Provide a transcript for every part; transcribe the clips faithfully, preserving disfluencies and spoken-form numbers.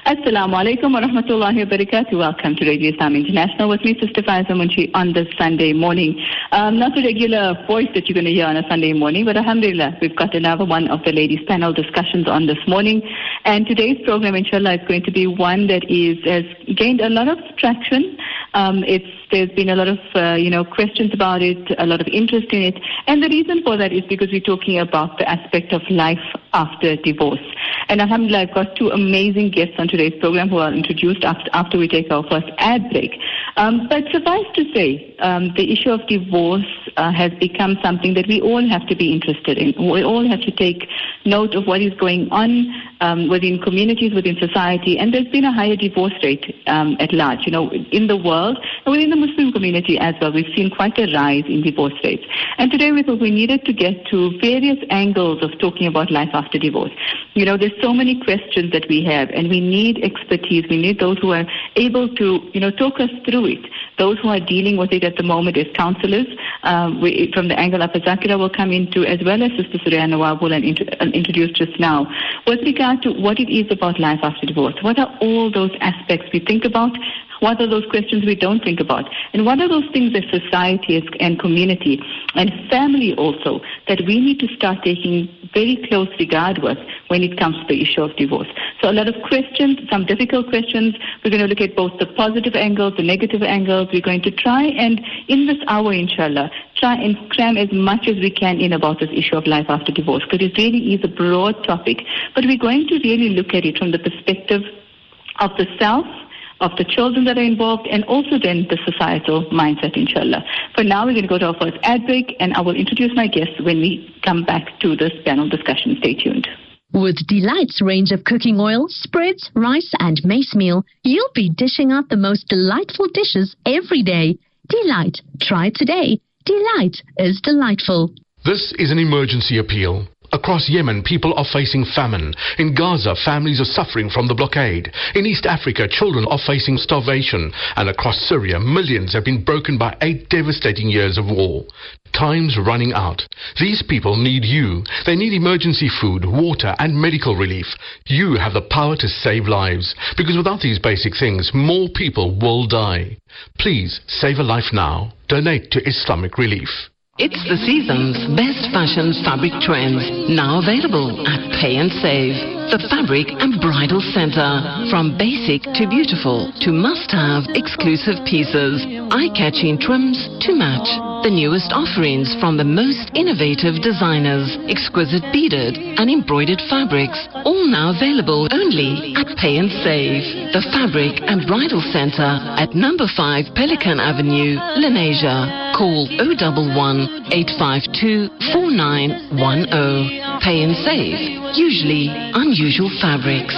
Assalamu alaikum wa rahmatullahi wa barakatuh. Welcome to Radio Islam International with me, Sister Faiza Munshi, on this Sunday morning. Um, not a regular voice that you're going to hear on a Sunday morning, but alhamdulillah, we've got another one of the ladies' panel discussions on this morning. And today's program, inshallah, is going to be one that is has gained a lot of traction. Um, it's There's been a lot of, uh, you know, questions about it, a lot of interest in it. And the reason for that is because we're talking about the aspect of life after divorce. And alhamdulillah, I've got two amazing guests on today's program who are introduced after, after we take our first ad break. Um, but suffice to say, um, the issue of divorce uh, has become something that we all have to be interested in. We all have to take note of what is going on um, within communities, within society. And there's been a higher divorce rate um, at large, you know, in the world and within the Muslim community as well. We've seen quite a rise in divorce rates. And today we thought we needed to get to various angles of talking about life after divorce. You know, there's so many questions that we have, and we need expertise. We need those who are able to, you know, talk us through it. Those who are dealing with it at the moment as counselors, um, we, from the angle of Zakira will come into, as well as Sister Suraya Nawab will introduce just now, with regard to what it is about life after divorce. What are all those aspects we think about? What are those questions we don't think about? And what are those things that society and community and family also that we need to start taking very close regard with when it comes to the issue of divorce? So a lot of questions, some difficult questions. We're going to look at both the positive angles, the negative angles. We're going to try and, in this hour, inshallah, try and cram as much as we can in about this issue of life after divorce, because it really is a broad topic. But we're going to really look at it from the perspective of the self, of the children that are involved, and also then the societal mindset, inshallah. For now, we're going to go to our first ad break, and I will introduce my guests when we come back to this panel discussion. Stay tuned. With Delight's range of cooking oil, spreads, rice and mace meal, you'll be dishing out the most delightful dishes every day. Delight. Try it today. Delight is delightful. This is an emergency appeal. Across Yemen, people are facing famine. In Gaza, families are suffering from the blockade. In East Africa, children are facing starvation. And across Syria, millions have been broken by eight devastating years of war. Time's running out. These people need you. They need emergency food, water and medical relief. You have the power to save lives. Because without these basic things, more people will die. Please save a life now. Donate to Islamic Relief. It's the season's best fashion fabric trends, now available at Pay and Save. The Fabric and Bridal Center. From basic to beautiful to must-have exclusive pieces, eye-catching trims to match. The newest offerings from the most innovative designers, exquisite beaded and embroidered fabrics, all now available only at Pay and Save. The Fabric and Bridal Center at number five Pelican Avenue, Lenasia. Call oh one one, eight five two, four nine one oh. Pay and Save. Usually unusual fabrics.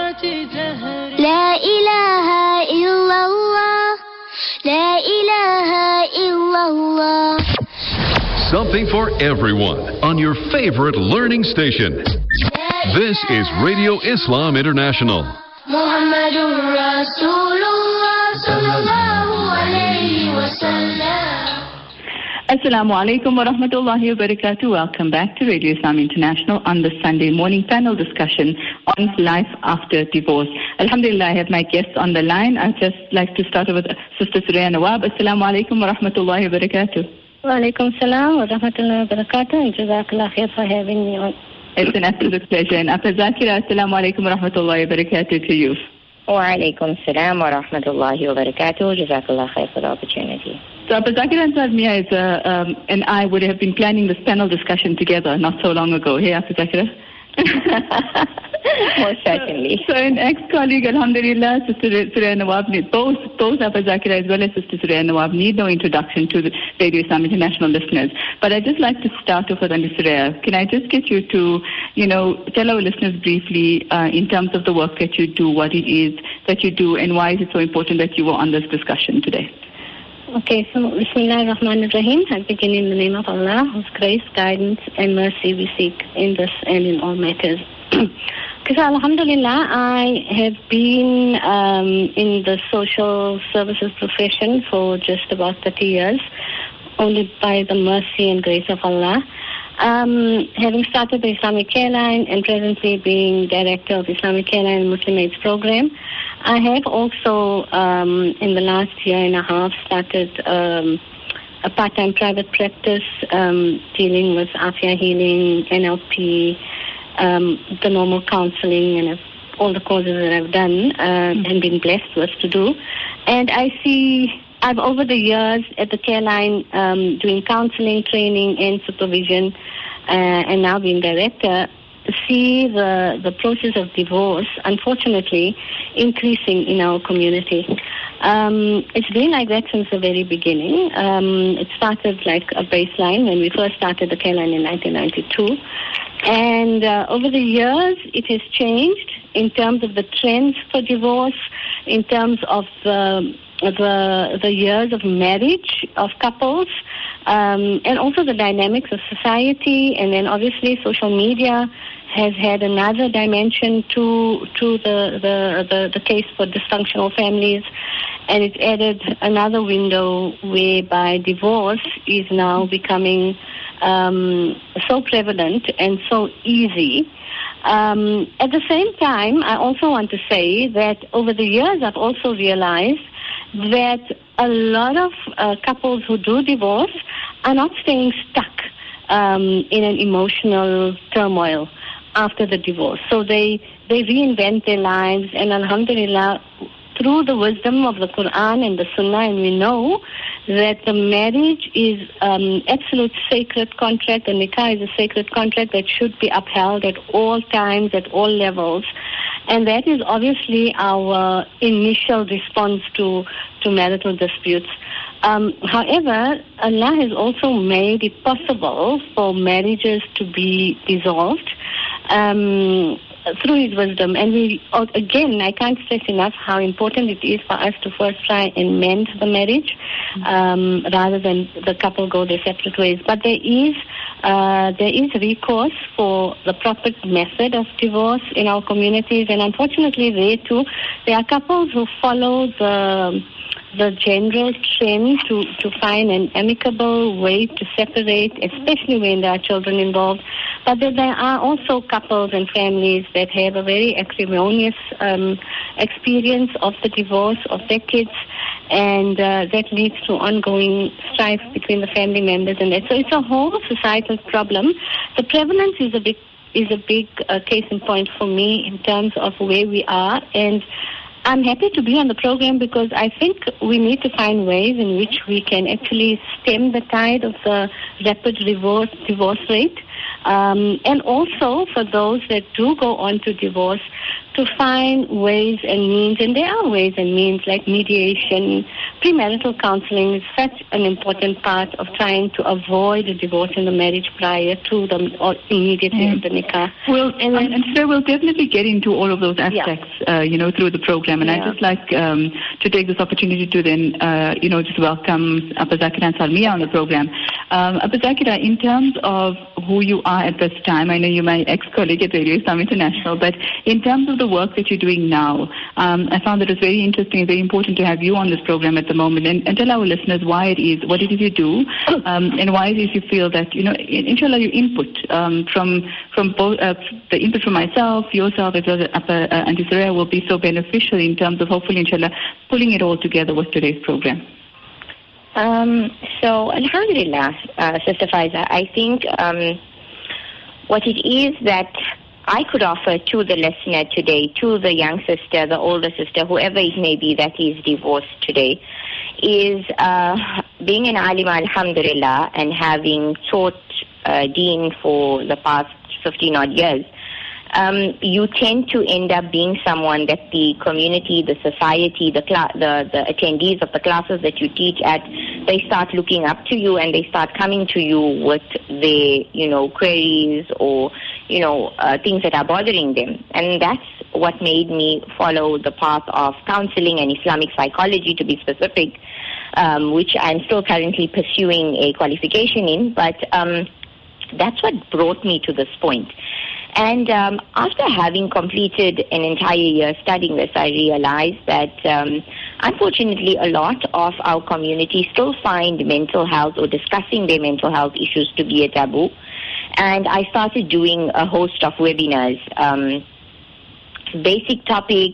La ilaha illallah. La ilaha illallah. Something for everyone on your favorite learning station. This is Radio Islam International. Muhammadur Rasulullah sallallahu alayhi wa sallam. Assalamu alaikum wa rahmatullahi wa barakatuh. Welcome back to Radio Islam International on the Sunday morning panel discussion on life after divorce. Alhamdulillah, I have my guests on the line. I'd just like to start with Sister Suraya Nawab. Assalamu alaikum wa rahmatullahi wa barakatuh. Wa alaikum salam wa rahmatullahi wa barakatuh. And jazakallah khair for having me on. It's an absolute pleasure. And Appa Zakira, assalamu alaikum wa rahmatullahi wa barakatuh to you. Wa alaikum salam wa rahmatullahi wa barakatuh. Jazakallah khair for the opportunity. So Appa Zakir Ansar Mia is, uh, um, and I would have been planning this panel discussion together not so long ago. Hey, Appa Zakira? Most certainly. So, so an ex-colleague, alhamdulillah, Sister Suraya Nawab, need, both, both Appa Zakira as well as Sister Suraya Nawab need no introduction to the Radio Islam International listeners. But I'd just like to start off with Aunty Suraya. Can I just get you to, you know, tell our listeners briefly uh, in terms of the work that you do, what it is that you do, and why is it so important that you were on this discussion today? Okay, so Bismillah ar-Rahman ar-Rahim. I begin in the name of Allah, whose grace, guidance, and mercy we seek in this and in all matters. Because Alhamdulillah, I have been um, in the social services profession for just about thirty years, only by the mercy and grace of Allah. Um, having started the Islamic Care Line and presently being Director of Islamic Care Line and Muslim AIDS Program, I have also, um, in the last year and a half, started um, a part-time private practice um, dealing with Afia healing, N L P, um, the normal counseling, and all the courses that I've done uh, mm-hmm. and been blessed with to do. And I see, I've over the years at the care line um, doing counseling, training, and supervision, uh, and now being director, see the, the process of divorce, unfortunately, increasing in our community. Um, it's been like that since the very beginning. Um, it started like a baseline when we first started the care line in nineteen ninety-two. And uh, over the years, it has changed in terms of the trends for divorce, in terms of the, the, the years of marriage of couples, um, and also the dynamics of society, and then obviously social media has had another dimension to to the, the, the, the case for dysfunctional families, and it's added another window whereby divorce is now becoming um, so prevalent and so easy. Um, at the same time, I also want to say that over the years I've also realized that a lot of uh, couples who do divorce are not staying stuck um, in an emotional turmoil after the divorce. So they, they reinvent their lives, and alhamdulillah, through the wisdom of the Quran and the Sunnah, and we know that the marriage is um, absolute sacred contract, the nikah is a sacred contract that should be upheld at all times, at all levels. And that is obviously our initial response to, to marital disputes. Um, however, Allah has also made it possible for marriages to be dissolved um, through His wisdom. And we, again, I can't stress enough how important it is for us to first try and mend the marriage um, rather than the couple go their separate ways. But there is uh, there is recourse for the proper method of divorce in our communities, and unfortunately, there too, there are couples who follow the the general trend to, to find an amicable way to separate, especially when there are children involved. But there are also couples and families that have a very acrimonious um, experience of the divorce of their kids, and uh, that leads to ongoing strife between the family members and that. So it's a whole societal problem. The prevalence is a big is a big uh, case in point for me in terms of where we are, and I'm happy to be on the program because I think we need to find ways in which we can actually stem the tide of the rapid divorce, divorce rate. Um, and also for those that do go on to divorce, to find ways and means, and there are ways and means like mediation, premarital counseling is such an important part of trying to avoid a divorce in the marriage prior to the or immediately mm. the nikah. Well, and, and, and so we'll definitely get into all of those aspects, yeah. uh, you know, through the program. And yeah. I'd just like um, to take this opportunity to then, uh, you know, just welcome Abba Zakira and Salmiya on the program. Um, Abba Zakira, in terms of who you are at this time, I know you're my ex-colleague at Radio Islam International, but in terms of the work that you're doing now, um, I found that it was very interesting and very important to have you on this program at the moment, and, and tell our listeners why it is, what it is you do, um, and why it is you feel that, you know, inshallah, your input um, from from both uh, the input from myself, yourself, as well as uh, uh, Auntie Soraya will be so beneficial in terms of hopefully, inshallah, pulling it all together with today's program. Um, so, alhamdulillah, uh, Sister Faiza, I think um, what it is that I could offer to the listener today, to the young sister, the older sister, whoever it may be that is divorced today, is uh, being an alima, alhamdulillah, and having taught uh, Deen for the past fifteen odd years, um, you tend to end up being someone that the community, the society, the, cl- the the attendees of the classes that you teach at, they start looking up to you and they start coming to you with their, you know, queries or, you know, uh, things that are bothering them. And that's what made me follow the path of counseling and Islamic psychology, to be specific, um, which I'm still currently pursuing a qualification in. But um, that's what brought me to this point. And um, after having completed an entire year studying this, I realized that, um, unfortunately, a lot of our community still find mental health or discussing their mental health issues to be a taboo. And I started doing a host of webinars, um, basic topics,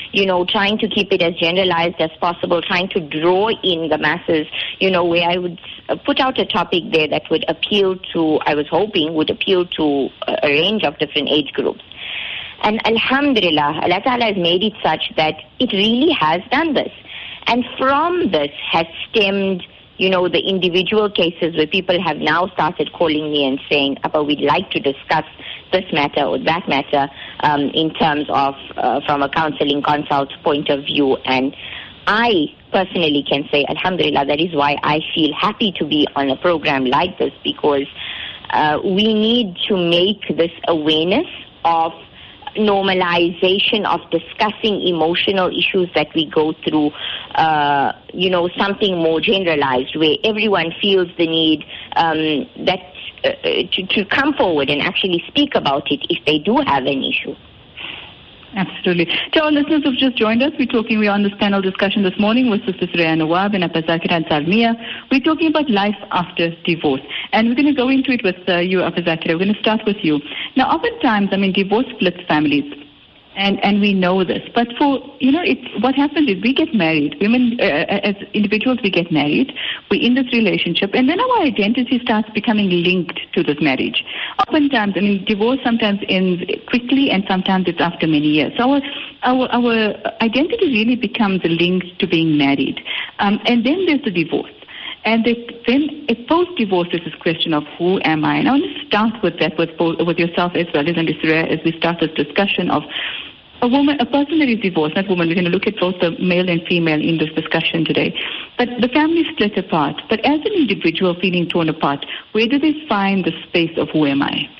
you know, trying to keep it as generalized as possible, trying to draw in the masses, you know, where I would put out a topic there that would appeal to, I was hoping, would appeal to a range of different age groups. And alhamdulillah, Allah Ta'ala has made it such that it really has done this. And from this has stemmed, you know, the individual cases where people have now started calling me and saying, Appa, we'd like to discuss this matter or that matter um, in terms of, uh, from a counseling consult point of view. And I personally can say, alhamdulillah, that is why I feel happy to be on a program like this, because uh, we need to make this awareness of normalization of discussing emotional issues that we go through, uh, you know, something more generalized where everyone feels the need um, that uh, to, to come forward and actually speak about it if they do have an issue. Absolutely. To our listeners who've just joined us, we're talking, we're on this panel discussion this morning with Sister Suraya Nawab and Appa Zakir and Salmiya. We're talking about life after divorce. And we're going to go into it with uh, you, Appa Zakir. We're going to start with you. Now, oftentimes, I mean, divorce splits families. And and we know this. But for, you know, it, what happens is we get married. Women, uh, as individuals, we get married. We're in this relationship. And then our identity starts becoming linked to this marriage. Oftentimes, I mean, divorce sometimes ends quickly and sometimes it's after many years. So our, our, our identity really becomes linked to being married. Um, and then there's the divorce. And they, then a post-divorce is this question of who am I? And I want to start with that, with, both, with yourself as well as Suraya, as we start this discussion of a woman, a person that is divorced, not woman. We're going to look at both the male and female in this discussion today. But the family split apart. But as an individual feeling torn apart, where do they find the space of who am I?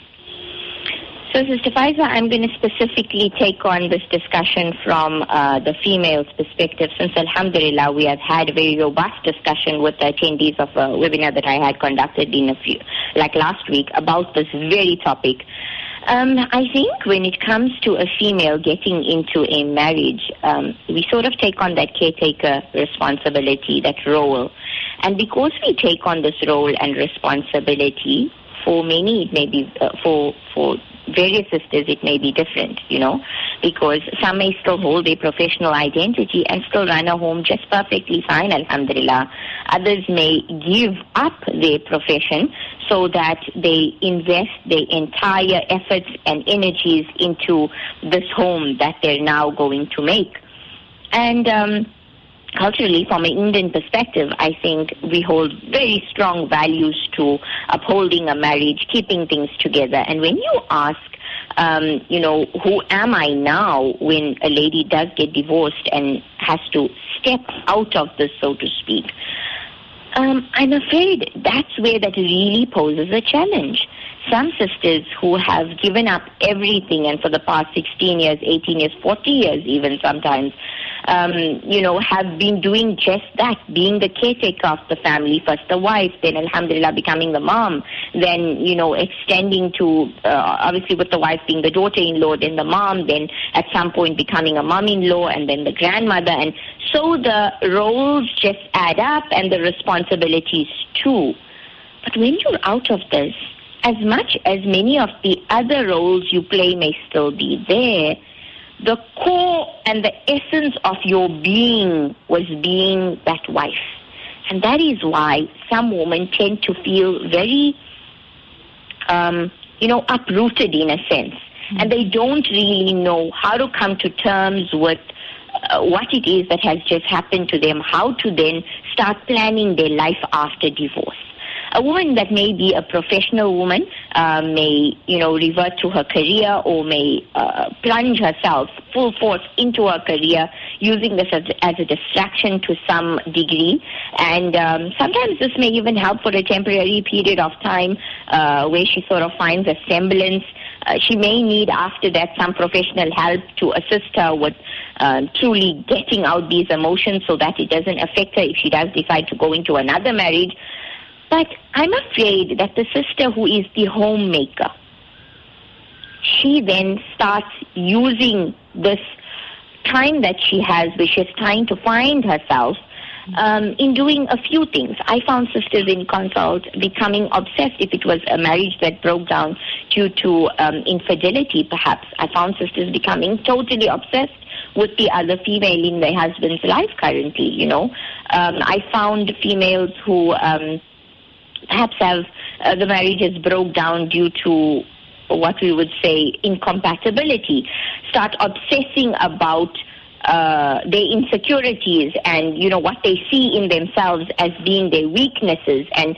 So, Sister Faiza, I'm going to specifically take on this discussion from uh, the female's perspective, since, alhamdulillah, we have had a very robust discussion with the attendees of a webinar that I had conducted in a few, like last week, about this very topic. Um, I think when it comes to a female getting into a marriage, um, we sort of take on that caretaker responsibility, that role. And because we take on this role and responsibility, for many it may be, uh, for for various sisters it may be different, you know, because some may still hold their professional identity and still run a home just perfectly fine, alhamdulillah. Others may give up their profession so that they invest their entire efforts and energies into this home that they're now going to make. And um, culturally, from an Indian perspective, I think we hold very strong values to upholding a marriage, keeping things together. And when you ask, um, you know, who am I now when a lady does get divorced and has to step out of this, so to speak, um, I'm afraid that's where that really poses a challenge. Some sisters who have given up everything, and for the past sixteen years, eighteen years, forty years even sometimes, um, you know, have been doing just that, being the caretaker of the family, first the wife, then alhamdulillah becoming the mom, then, you know, extending to, uh, obviously with the wife being the daughter-in-law, then the mom, then at some point becoming a mom-in-law, and then the grandmother. And so the roles just add up and the responsibilities too. But when you're out of this, as much as many of the other roles you play may still be there, the core and the essence of your being was being that wife. And that is why some women tend to feel very, um, you know, uprooted in a sense. Mm-hmm. And they don't really know how to come to terms with uh, what it is that has just happened to them, how to then start planning their life after divorce. A woman that may be a professional woman uh, may, you know, revert to her career or may uh, plunge herself full force into her career, using this as, as a distraction to some degree. And um, sometimes this may even help for a temporary period of time uh, where she sort of finds a semblance. Uh, she may need after that some professional help to assist her with uh, truly getting out these emotions so that it doesn't affect her if she does decide to go into another marriage. But I'm afraid that the sister who is the homemaker, she then starts using this time that she has, where she's trying to find herself, um, in doing a few things. I found sisters in consult becoming obsessed if it was a marriage that broke down due to um, infidelity, perhaps. I found sisters becoming totally obsessed with the other female in their husband's life currently, you know. Um, I found females who um, perhaps have uh, the marriages broke down due to what we would say incompatibility, start obsessing about uh, their insecurities and, you know, what they see in themselves as being their weaknesses, and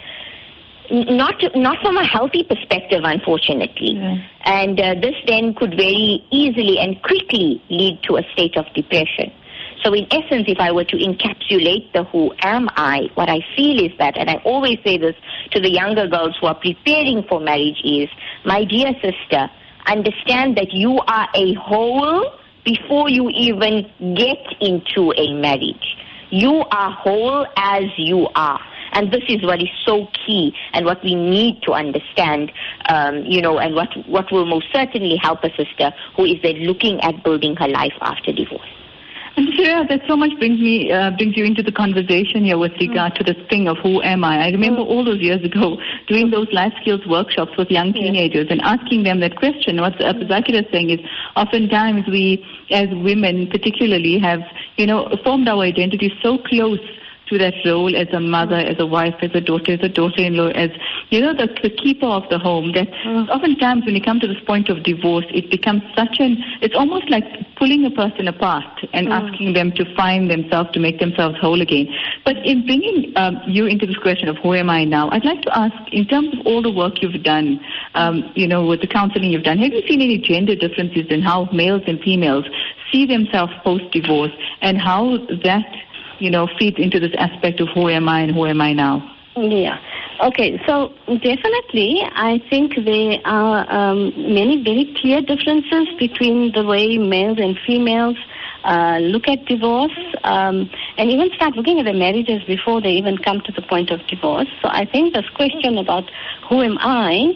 not not from a healthy perspective, unfortunately. Yeah. And uh, this then could very easily and quickly lead to a state of depression. So in essence, if I were to encapsulate the who am I, what I feel is that, and I always say this to the younger girls who are preparing for marriage, is, my dear sister, understand that you are a whole before you even get into a marriage. You are whole as you are. And this is what is so key and what we need to understand, um, you know, and what, what will most certainly help a sister who is then looking at building her life after divorce. And Shreya, that so much brings me uh, brings you into the conversation here with regard mm. to this thing of who am I. I remember mm. all those years ago doing those life skills workshops with young teenagers yeah. and asking them that question. What uh, Zakira is saying is, oftentimes we, as women particularly, have, you know, formed our identity so close to that role as a mother, as a wife, as a daughter, as a daughter-in-law, as, you know, the, the keeper of the home, that mm. oftentimes when you come to this point of divorce, it becomes such an, it's almost like pulling a person apart and mm. asking them to find themselves, to make themselves whole again. But in bringing um, you into this question of who am I now, I'd like to ask, in terms of all the work you've done, um, you know, with the counseling you've done, have you seen any gender differences in how males and females see themselves post-divorce, and how that, you know, feeds into this aspect of who am I and who am I now? Yeah. Okay, so definitely I think there are um, many very clear differences between the way males and females uh, look at divorce, um, and even start looking at their marriages before they even come to the point of divorce. So I think this question about who am I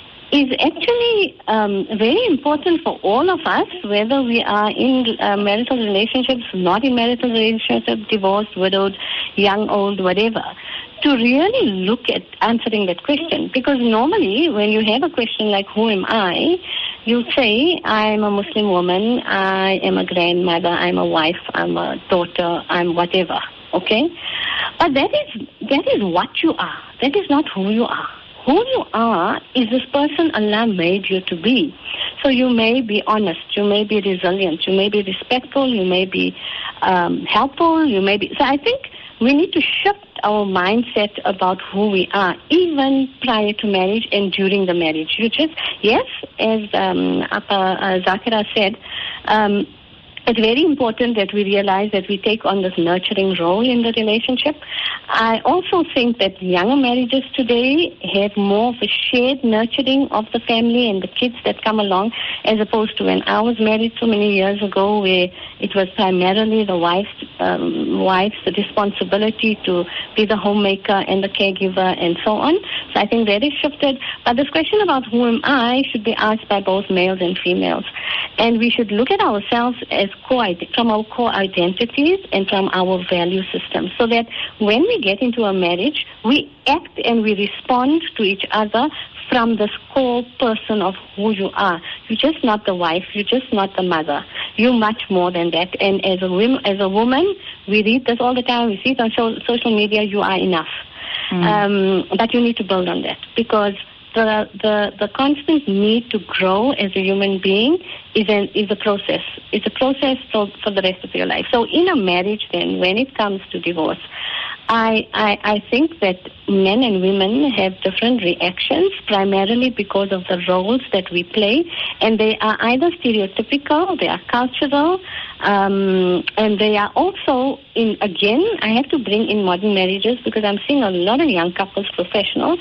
is actually um, very important for all of us, whether we are in uh, marital relationships, not in marital relationships, divorced, widowed, young, old, whatever, to really look at answering that question. Because normally when you have a question like who am I, you say, I'm a Muslim woman, I am a grandmother, I'm a wife, I'm a daughter, I'm whatever, okay? But that is that is what you are. That is not who you are. Who you are is this person Allah made you to be. So you may be honest, you may be resilient, you may be respectful, you may be um, helpful, you may be... So I think we need to shift our mindset about who we are, even prior to marriage and during the marriage. You just, yes, as um, Apa, uh, Zakira said, um, it's very important that we realize that we take on this nurturing role in the relationship. I also think that younger marriages today have more of a shared nurturing of the family and the kids that come along, as opposed to when I was married so many years ago, where it was primarily the wife's, um, wife's responsibility to be the homemaker and the caregiver and so on. So I think that is shifted. But this question about who am I should be asked by both males and females. And we should look at ourselves as core, from our core identities and from our value system, so that when we get into a marriage, we act and we respond to each other from this core person of who you are. You're just not the wife, you're just not the mother. You're much more than that. And as a, woman, as a woman, we read this all the time, we see it on social media, you are enough. Mm. Um, but you need to build on that, because The, the the constant need to grow as a human being is an is a process. It's a process for, for the rest of your life. So in a marriage then, when it comes to divorce, I, I I think that men and women have different reactions, primarily because of the roles that we play, and they are either stereotypical, they are cultural, um, and they are also in, again, I have to bring in modern marriages, because I'm seeing a lot of young couples, professionals,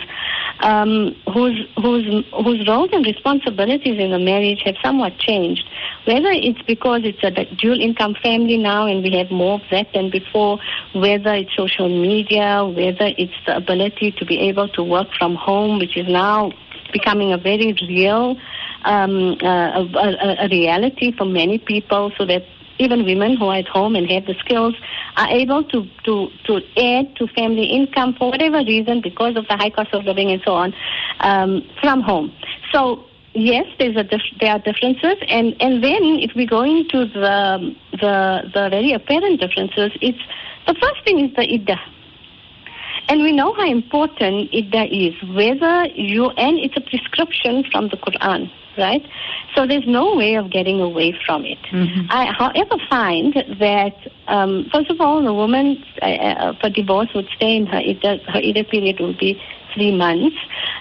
um, whose whose whose roles and responsibilities in the marriage have somewhat changed. Whether it's because it's a dual income family now and we have more of that than before, whether it's social media, whether it's the ability to be able to work from home, which is now becoming a very real um, uh, a, a reality for many people, so that even women who are at home and have the skills are able to, to, to add to family income for whatever reason, because of the high cost of living and so on, um, from home. So yes, there's a dif- there are differences, and, and then if we go into the the the very apparent differences, it's the first thing is the iddah, and we know how important iddah is. Whether you and it's a prescription from the Quran, right? So there's no way of getting away from it. Mm-hmm. I, however, find that um, first of all, the woman uh, for divorce would stay in her iddah. Her iddah period will be three months.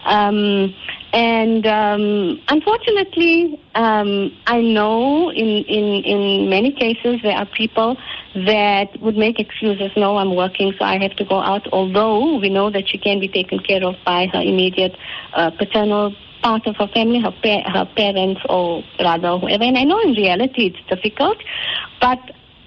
Um, And um, unfortunately, um, I know in, in, in many cases there are people that would make excuses. No, I'm working, so I have to go out. Although we know that she can be taken care of by her immediate uh, paternal part of her family, her, pa- her parents, or rather whoever. And I know in reality it's difficult, but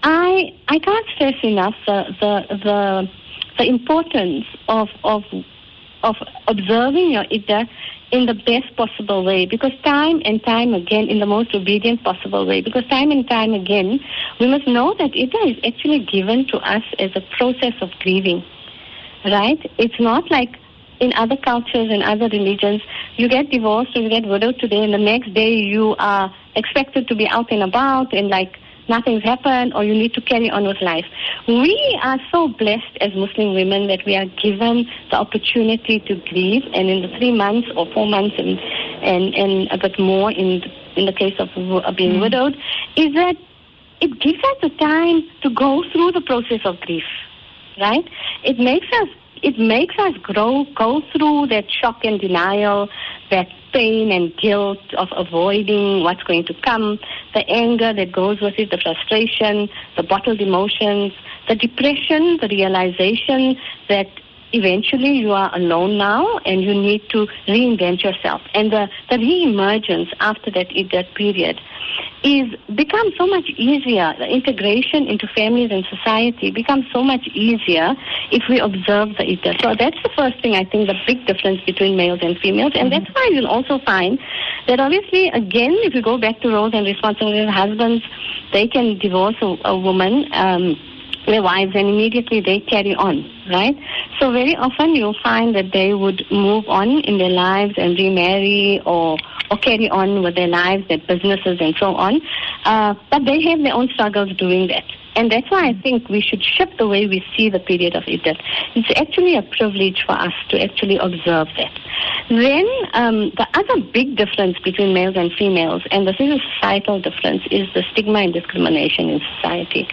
I I can't stress enough the the the, the importance of of of observing your iddah in the best possible way, because time and time again, in the most obedient possible way, because time and time again, we must know that iddah is actually given to us as a process of grieving, right? It's not like in other cultures and other religions, you get divorced or you get widowed today, and the next day you are expected to be out and about and like nothing's happened, or you need to carry on with life. We are so blessed as Muslim women that we are given the opportunity to grieve, and in the three months or four months and and, and a bit more in in the case of being mm. widowed, is that it gives us the time to go through the process of grief, right? It makes us it makes us grow, go through that shock and denial, that pain and guilt of avoiding what's going to come, the anger that goes with it, the frustration, the bottled emotions, the depression, the realization that eventually you are alone now and you need to reinvent yourself. And the, the re-emergence after that, that period is becomes so much easier. The integration into families and society becomes so much easier if we observe the iddah. So that's the first thing, I think, the big difference between males and females. And mm-hmm. that's why you'll also find that obviously, again, if you go back to roles and responsibilities, husbands, they can divorce a, a woman, um, their wives, and immediately they carry on, right? So very often you'll find that they would move on in their lives and remarry or or carry on with their lives, their businesses, and so on. Uh, but they have their own struggles doing that. And that's why I think we should shift the way we see the period of iddah. It's actually a privilege for us to actually observe that. Then um, the other big difference between males and females, and this is a societal difference, is the stigma and discrimination in society.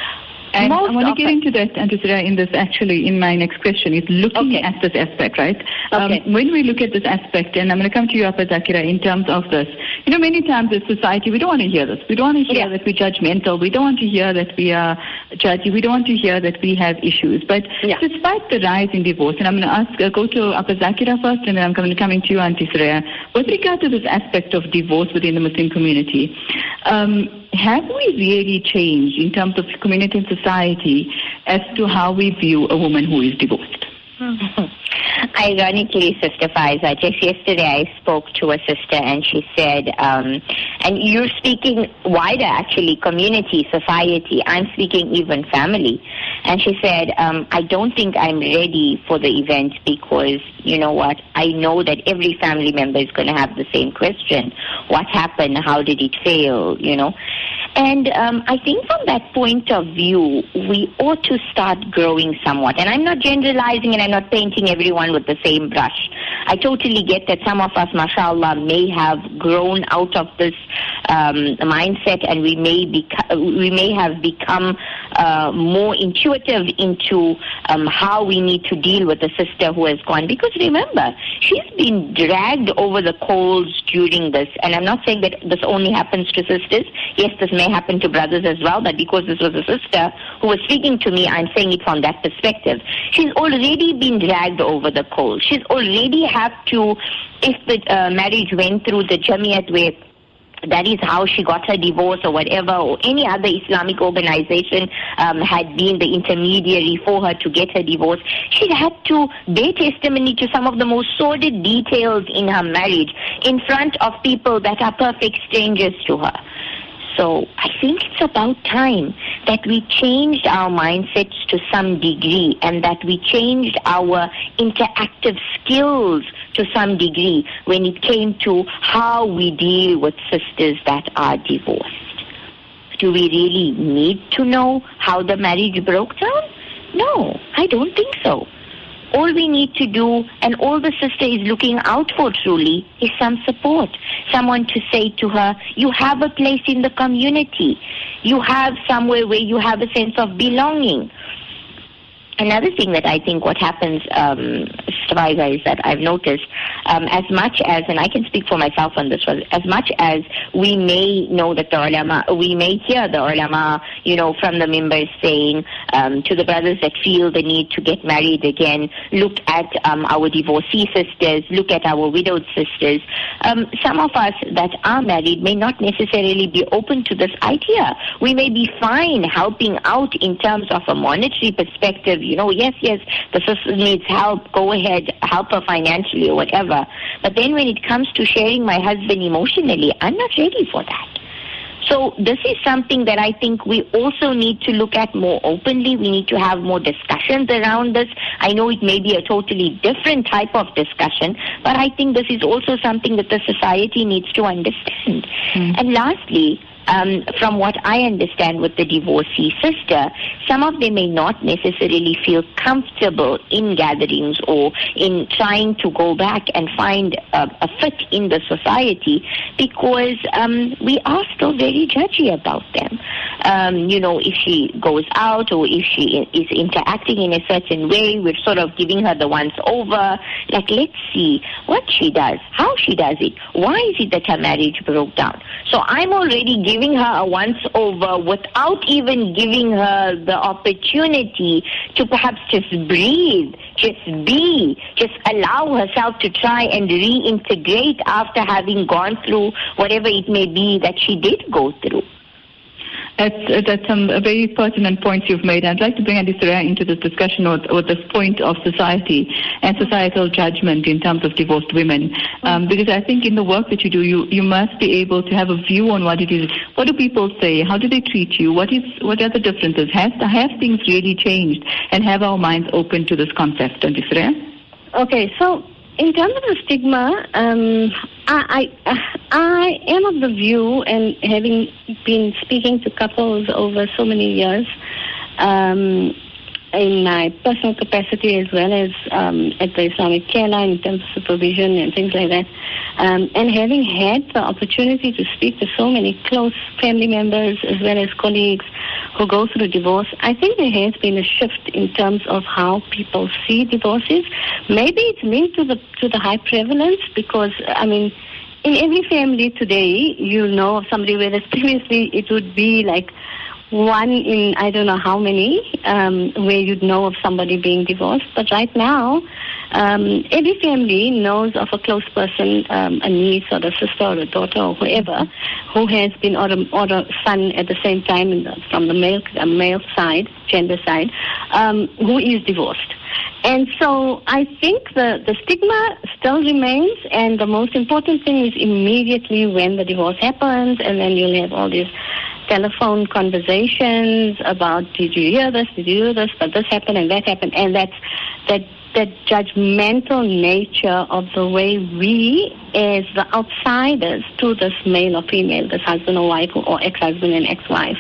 And Most I want to often, get into that, Auntie Suraya, in this actually, in my next question, is looking okay. at this aspect, right? Okay. Um, when we look at this aspect, and I'm going to come to you, Appa Zakira, in terms of this, you know, many times as society, we don't want to hear this. We don't want to hear yeah. that we're judgmental. We don't want to hear that we are judgy. We don't want to hear that we have issues. But yeah. despite the rise in divorce, and I'm going to ask, uh, go to Appa Zakira first, and then I'm going to come to you, Auntie Suraya, with regard to this aspect of divorce within the Muslim community, um, have we really changed in terms of community and society as to how we view a woman who is divorced? Ironically, Sister Faiza, just yesterday I spoke to a sister and she said, um, and you're speaking wider actually, community, society, I'm speaking even family. And she said, um, I don't think I'm ready for the event because, you know what, I know that every family member is going to have the same question. What happened? How did it fail? You know? And um, I think from that point of view, we ought to start growing somewhat. And I'm not generalizing and I'm not painting everyone with the same brush. I totally get that some of us, mashallah, may have grown out of this um, mindset, and we may beca- we may have become uh, more intuitive into um, how we need to deal with the sister who has gone. Because remember, she's been dragged over the coals during this. And I'm not saying that this only happens to sisters. Yes, this may happen to brothers as well, but because this was a sister who was speaking to me, I'm saying it from that perspective. She's already been dragged over the coals. She's already had to, if the uh, marriage went through the Jamiat where that is how she got her divorce or whatever, or any other Islamic organization um, had been the intermediary for her to get her divorce, she had to bear testimony to some of the most sordid details in her marriage in front of people that are perfect strangers to her. So I think it's about time that we changed our mindsets to some degree and that we changed our interactive skills to some degree when it came to how we deal with sisters that are divorced. Do we really need to know how the marriage broke down? No, I don't think so. All we need to do, and all the sister is looking out for truly, is some support. Someone to say to her, you have a place in the community. You have somewhere where you have a sense of belonging. Another thing that I think what happens, um, Survivor, is that I've noticed, um, as much as, and I can speak for myself on this one, as much as we may know that the ulama, we may hear the ulama, you know, from the members saying um, to the brothers that feel the need to get married again, look at um, our divorcee sisters, look at our widowed sisters. Um, some of us that are married may not necessarily be open to this idea. We may be fine helping out in terms of a monetary perspective. You know, yes, yes, the sister needs help, go ahead, help her financially or whatever. But then when it comes to sharing my husband emotionally, I'm not ready for that. So this is something that I think we also need to look at more openly. We need to have more discussions around this. I know it may be a totally different type of discussion, but I think this is also something that the society needs to understand. Mm. And lastly, Um, from what I understand with the divorcee sister, some of them may not necessarily feel comfortable in gatherings or in trying to go back and find a, a fit in the society because um, we are still very judgy about them. Um, you know, if she goes out or if she is interacting in a certain way, we're sort of giving her the once over. Like, let's see what she does, how she does it. Why is it that her marriage broke down? So I'm already giving giving her a once-over without even giving her the opportunity to perhaps just breathe, just be, just allow herself to try and reintegrate after having gone through whatever it may be that she did go through. That's, that's some very pertinent points you've made. I'd like to bring Aunty Suraya into this discussion with, with this point of society and societal judgment in terms of divorced women. Um, because I think in the work that you do, you, you must be able to have a view on what it is. What do people say? How do they treat you? What is what are the differences? Has, have things really changed? And have our minds open to this concept, Aunty Suraya? Okay, so in terms of the stigma, um, I, I I am of the view, and having been speaking to couples over so many years, um, in my personal capacity as well as um, at the Islamic Care Line in terms of supervision and things like that, um, and having had the opportunity to speak to so many close family members as well as colleagues who go through divorce, I think there has been a shift in terms of how people see divorces. Maybe it's linked to the to the high prevalence because, I mean, in every family today, you know of somebody, whereas previously it would be like one in I don't know how many um, where you'd know of somebody being divorced. But right now, um, every family knows of a close person, um, a niece or a sister or a daughter or whoever, who has been, or a, or a son at the same time in the, from the male, uh, male side, gender side, um, who is divorced. And so I think the, the stigma still remains, and the most important thing is immediately when the divorce happens, and then you'll have all these telephone conversations about, did you hear this, did you hear this, but this happened and that happened, and that's that that judgmental nature of the way we, as the outsiders to this male or female, this husband or wife or ex-husband and ex-wife,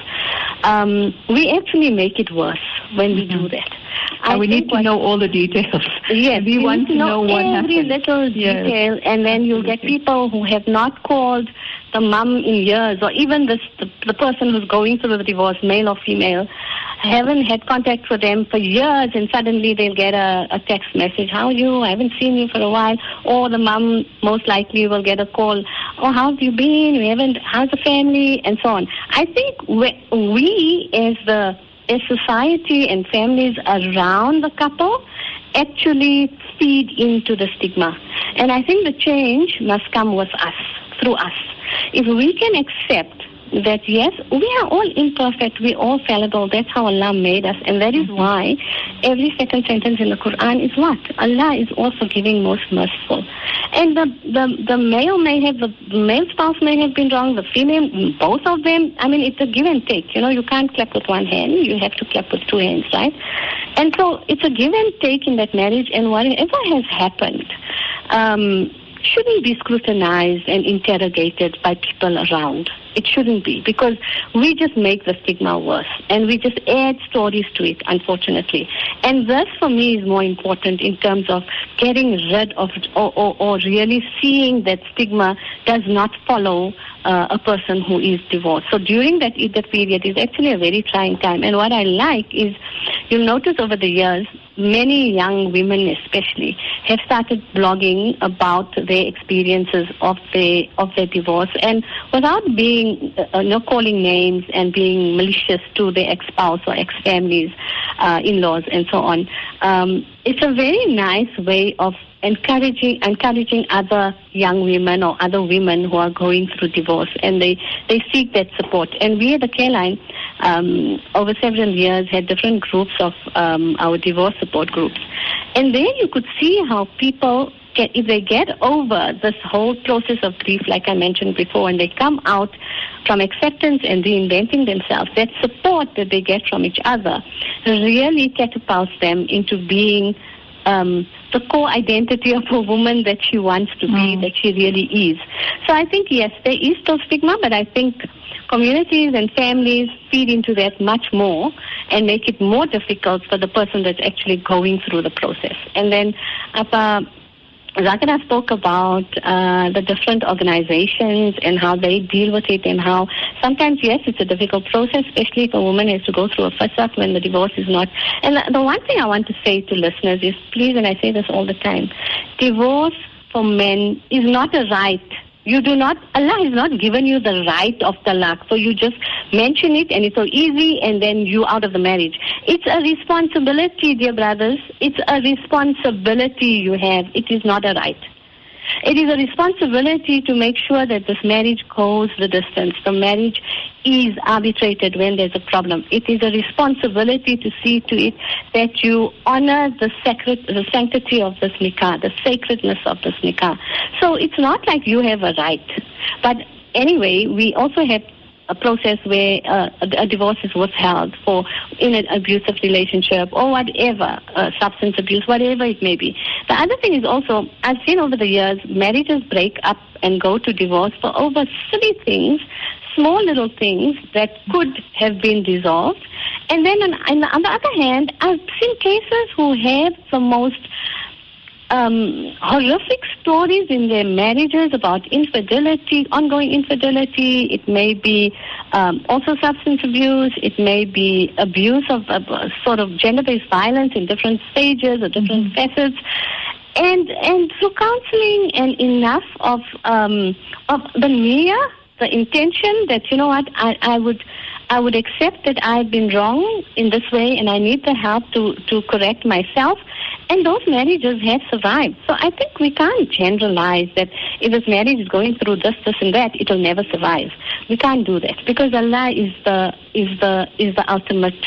um, we actually make it worse when we mm-hmm. do that. And I we need to know all the details. Yes, we want to know, know what every happened. little detail, yes. And then you'll get people who have not called the mum in years, or even this, the, the person who's going through the divorce, male or female, haven't had contact with them for years, and suddenly they'll get a, a text message, how are you? I haven't seen you for a while. Or the mum most likely will get a call, oh, how have you been? We haven't, how's the family? And so on. I think we, we as the as society and families around the couple actually feed into the stigma. And I think the change must come with us, through us. If we can accept that, yes, we are all imperfect, we're all fallible, that's how Allah made us, and that is why every second sentence in the Quran is what? Allah is also giving most merciful. And the, the, the male may have, the male spouse may have been wrong, the female, both of them, I mean, it's a give and take, you know, you can't clap with one hand, you have to clap with two hands, right? And so it's a give and take in that marriage, and whatever has happened, um, shouldn't be scrutinized and interrogated by people around. It shouldn't be, because we just make the stigma worse and we just add stories to it, unfortunately. And this, for me, is more important in terms of getting rid of or, or, or really seeing that stigma does not follow uh, a person who is divorced. So during that that period is actually a very trying time. And what I like is, you'll notice over the years, many young women especially have started blogging about their experiences of their of their divorce, and without being uh, no calling names and being malicious to their ex-spouse or ex-families, uh, in-laws and so on. Um, it's a very nice way of encouraging encouraging other young women or other women who are going through divorce, and they, they seek that support. And we at the Care Line, um, over several years, had different groups of um, our divorce support groups. And there you could see how people, get, if they get over this whole process of grief, like I mentioned before, and they come out from acceptance and reinventing themselves, that support that they get from each other really catapults them into being Um, the core identity of a woman that she wants to be, mm. that she really is. So I think, yes, there is still stigma, but I think communities and families feed into that much more and make it more difficult for the person that's actually going through the process. And then uh, Zakira spoke about uh, the different organizations and how they deal with it, and how sometimes, yes, it's a difficult process, especially if a woman has to go through a fasad when the divorce is not. And the one thing I want to say to listeners is, please, and I say this all the time, divorce for men is not a right. You do not, Allah has not given you the right of talaq. So you just mention it and it's so easy and then you out of the marriage. It's a responsibility, dear brothers. It's a responsibility you have. It is not a right. It is a responsibility to make sure that this marriage goes the distance. The marriage is arbitrated when there's a problem. It is a responsibility to see to it that you honor the sacred, the sanctity of this nikah, the sacredness of this nikah. So it's not like you have a right. But anyway, we also have a process where uh, a, a divorce is withheld for in an abusive relationship or whatever, uh, substance abuse, whatever it may be. The other thing is also, I've seen over the years, marriages break up and go to divorce for over silly things, small little things that could have been dissolved. And then on, on the other hand, I've seen cases who have the most Um, horrific stories in their marriages about infidelity, ongoing infidelity. It may be um, also substance abuse. It may be abuse of uh, sort of gender-based violence in different stages or different mm-hmm. facets. And and through counseling and enough of um, of the niyyah, the intention that, you know what, I, I would I would accept that I've been wrong in this way and I need the help to, to correct myself. And those marriages have survived. So I think we can't generalize that if this marriage is going through this, this and that, it will never survive. We can't do that, because Allah is the is the is the ultimate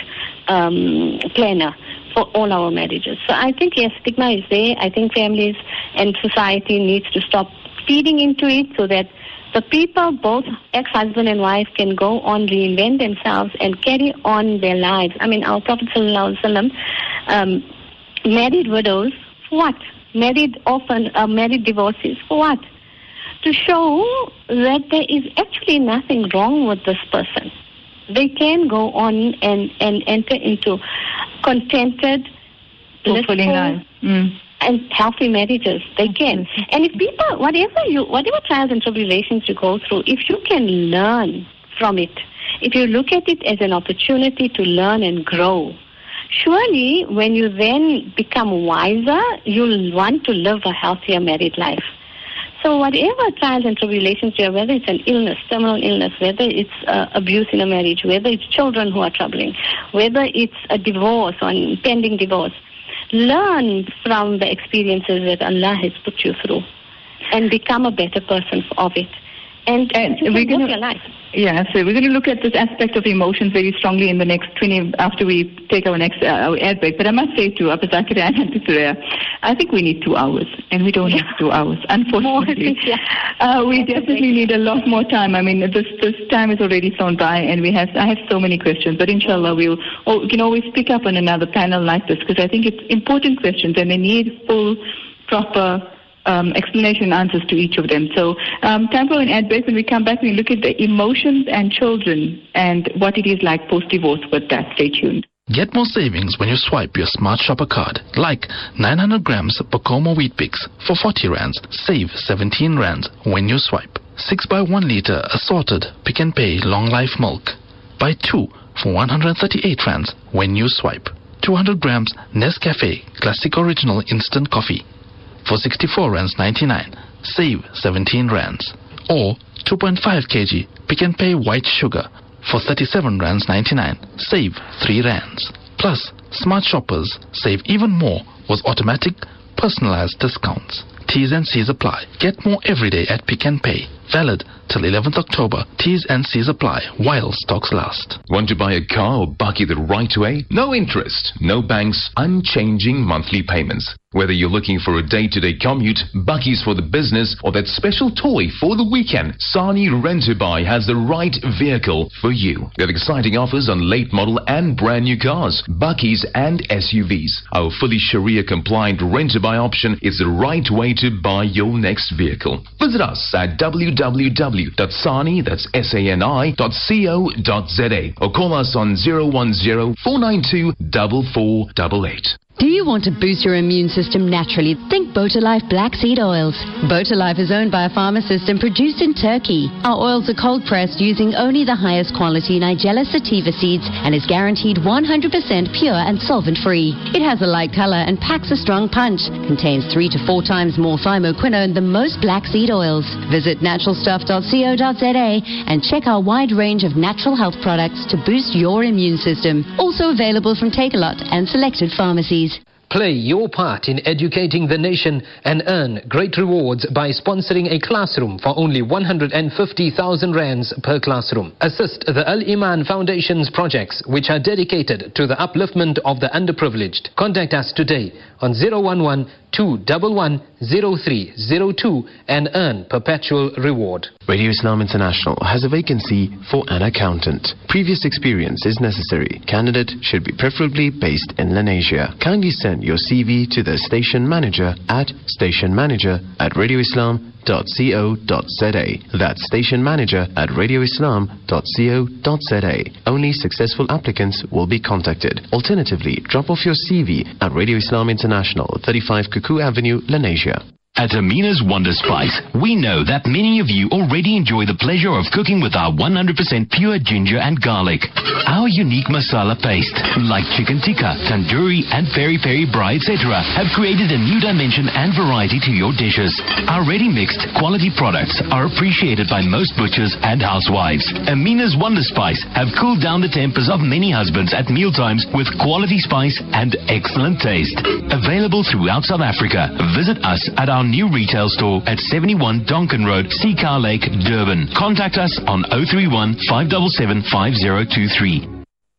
um, planner for all our marriages. So I think, yes, stigma is there. I think families and society needs to stop feeding into it so that the people, both ex-husband and wife, can go on, reinvent themselves and carry on their lives. I mean, our Prophet Sallallahu Alaihi Wasallam, um, married widows, for what? Married orphan, uh, married divorcees, for what? To show that there is actually nothing wrong with this person. They can go on and, and enter into contented, fulfilling lives. Mm. and healthy marriages. They can. And if people, whatever you, whatever trials and tribulations you go through, if you can learn from it, if you look at it as an opportunity to learn and grow, surely when you then become wiser, you'll want to live a healthier married life. So whatever trials and tribulations you have, whether it's an illness, terminal illness, whether it's uh, abuse in a marriage, whether it's children who are troubling, whether it's a divorce or an impending divorce, learn from the experiences that Allah has put you through and become a better person of it. And, and we're going to, your life. Yeah, so we're going to look at this aspect of emotions very strongly in the next twenty, after we take our next uh, our ad break. But I must say to Abu Zakira and to Suraya, I think we need two hours, and we don't yeah. have two hours, unfortunately. More, yeah. uh, we That's definitely need a lot more time. I mean, this this time is already flown by, and we have I have so many questions. But inshallah, we'll oh, we can always pick up on another panel like this, because I think it's important questions, and they need full, proper um, explanation and answers to each of them. So um, time for an ad break. When we come back, we look at the emotions and children and what it is like post-divorce with that. Stay tuned. Get more savings when you swipe your Smart Shopper card. Like nine hundred grams Pacomo Wheat Bix for forty rands. Save seventeen rands when you swipe. six by one litre assorted Pick and Pay Long Life Milk. Buy two for one hundred thirty-eight rands when you swipe. two hundred grams Nescafe Classic Original Instant Coffee for sixty-four rands ninety-nine. Save seventeen rands. Or two point five kilograms Pick and Pay White Sugar for thirty-seven rands ninety-nine. Save three rands. Plus, Smart Shoppers save even more with automatic personalized discounts. T's and C's apply. Get more every day at Pick and Pay. Valid till eleventh October. T's and C's apply while stocks last. Want to buy a car or buggy the right way? No interest, no banks, unchanging monthly payments. Whether you're looking for a day-to-day commute, buggies for the business, or that special toy for the weekend, Sani Rent-A-Buy has the right vehicle for you. We have exciting offers on late model and brand new cars, buggies and S U Vs. Our fully Sharia-compliant Rent-A-Buy option is the right way to buy your next vehicle. Visit us at w w w dot sani, that's S A N I, dot co dot z a, or call us on zero one zero, four nine two, four four eight eight. Do you want to boost your immune system naturally? Think Botalife Black Seed Oils. Botalife is owned by a pharmacist and produced in Turkey. Our oils are cold pressed using only the highest quality Nigella sativa seeds and is guaranteed one hundred percent pure and solvent free. It has a light color and packs a strong punch. Contains three to four times more thymoquinone than most black seed oils. Visit natural stuff dot co dot z a and check our wide range of natural health products to boost your immune system. Also available from Take-A-Lot and selected pharmacies. Play your part in educating the nation and earn great rewards by sponsoring a classroom for only one hundred fifty thousand rands per classroom. Assist the Al-Iman Foundation's projects which are dedicated to the upliftment of the underprivileged. Contact us today on zero one one, two one one, zero three zero two and earn perpetual reward. Radio Islam International has a vacancy for an accountant. Previous experience is necessary. Candidate should be preferably based in Lenasia. Kindly send your C V to the station manager at station manager at radio islam dot co dot z a. That's station manager at radio islam dot co dot z a. Only successful applicants will be contacted. Alternatively, drop off your C V at Radio Islam International, thirty-five Kuku Avenue, Lenasia. At Amina's Wonder Spice, we know that many of you already enjoy the pleasure of cooking with our one hundred percent pure ginger and garlic. Our unique masala paste, like chicken tikka, tandoori and peri-peri braai, et cetera, have created a new dimension and variety to your dishes. Our ready-mixed quality products are appreciated by most butchers and housewives. Amina's Wonder Spice have cooled down the tempers of many husbands at mealtimes with quality spice and excellent taste. Available throughout South Africa. Visit us at our new retail store at seventy-one Donkin Road, Seacar Lake, Durban. Contact us on zero three one, five seven seven, five zero two three.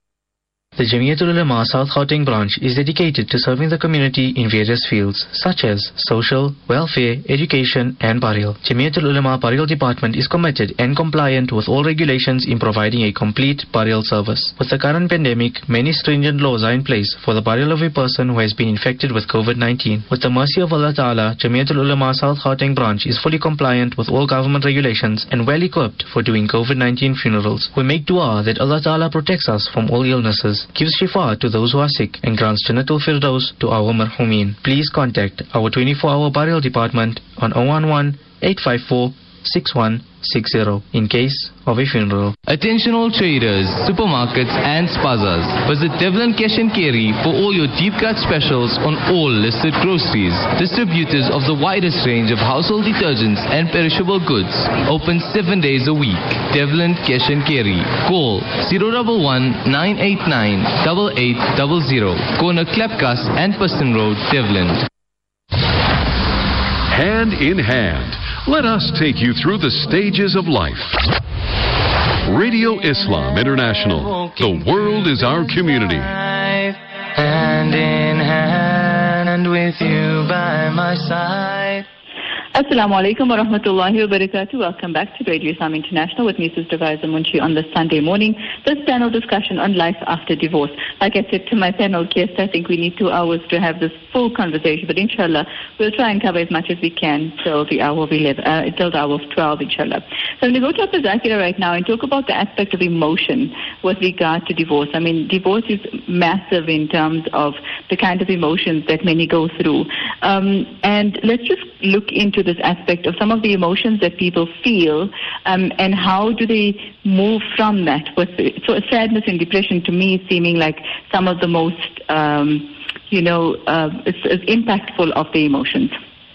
The Jamiatul Ulama South Gauteng branch is dedicated to serving the community in various fields such as social, welfare, education and burial. Jamiatul Ulama Burial Department is committed and compliant with all regulations in providing a complete burial service. With the current pandemic, many stringent laws are in place for the burial of a person who has been infected with COVID nineteen. With the mercy of Allah Ta'ala, Jamiatul Ulama South Gauteng branch is fully compliant with all government regulations and well equipped for doing COVID nineteen funerals. We make dua that Allah Ta'ala protects us from all illnesses, gives shifa to those who are sick and grants Jannatul Firdaus to our marhumin. Please contact our twenty-four hour burial department on zero one one, eight five four, six one six zero in case of a funeral. Attention all traders, supermarkets and spazas. Visit Devlin Cash and Carry for all your deep cut specials on all listed groceries. Distributors of the widest range of household detergents and perishable goods. Open seven days a week. Devlin Cash and Carry. Call zero one one, nine eight nine, eight eight zero zero. Corner Klapkas and Preston Road, Devlin. Hand in hand, let us take you through the stages of life. Radio Islam International. The world is our community. Hand in hand and with you by my side. Assalamu alaikum wa rahmatullahi wa barakatuh. Welcome back to Radio Islam International with me, Sister Faiza Munshi, on this Sunday morning. This panel discussion on life after divorce. Like I said to my panel guests, I think we need two hours to have this full conversation, but inshallah, we'll try and cover as much as we can till the hour of eleven, uh, till the hour of twelve, inshallah. So I'm going to go to Upper Zakira right now and talk about the aspect of emotion with regard to divorce. I mean, divorce is massive in terms of the kind of emotions that many go through. Um, and let's just look into this aspect of some of the emotions that people feel, um, and how do they move from that. With, so sadness and depression, to me, seeming like some of the most, um, you know, uh, it's, it's impactful of the emotions.